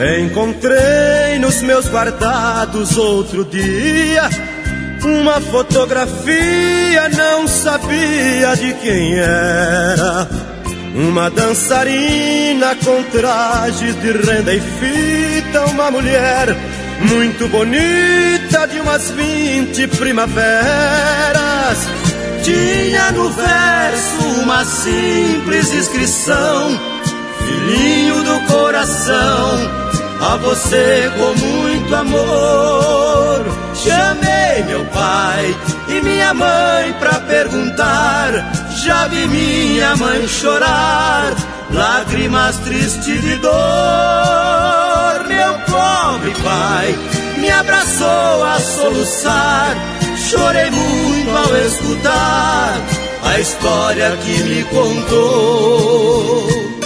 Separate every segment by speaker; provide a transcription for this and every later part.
Speaker 1: Encontrei nos meus guardados outro dia uma fotografia, não sabia de quem era. Uma dançarina com trajes de renda e fita, uma mulher muito bonita de umas 20 primaveras. Tinha no verso uma simples inscrição: filhinho do coração, a você com muito amor. Chamei meu pai e minha mãe pra perguntar, já vi minha mãe chorar, lágrimas tristes de dor. Meu pobre pai me abraçou a soluçar, chorei muito ao escutar a história que me contou.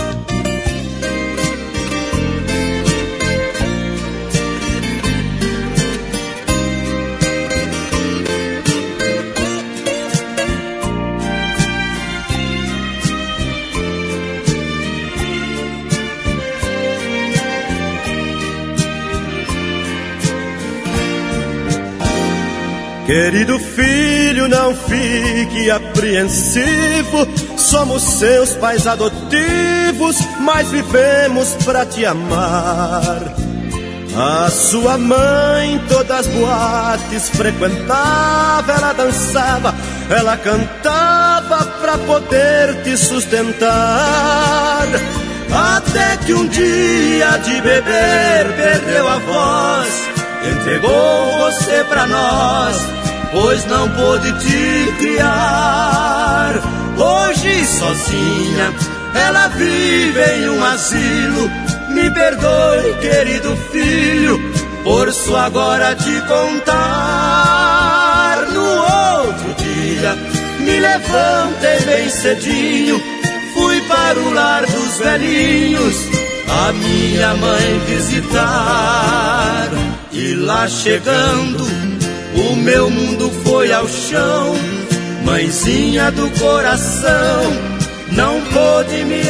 Speaker 1: Querido filho, não fique apreensivo, somos seus pais adotivos, mas vivemos pra te amar. A sua mãe todas as boates frequentava, ela dançava, ela cantava pra poder te sustentar. Até que um dia de beber perdeu a voz, entregou você pra nós, pois não pôde te criar. Hoje sozinha ela vive em um asilo. Me perdoe, querido filho, por isso agora te contar. No outro dia me levantei bem cedinho, fui para o lar dos velhinhos a minha mãe visitar. E lá chegando, o meu mundo foi ao chão. Mãezinha do coração, não pôde me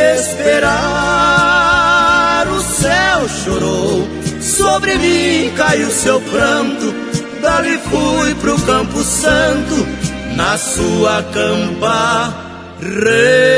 Speaker 1: esperar. O céu chorou, sobre mim caiu seu pranto. Dali fui pro Campo Santo, na sua campa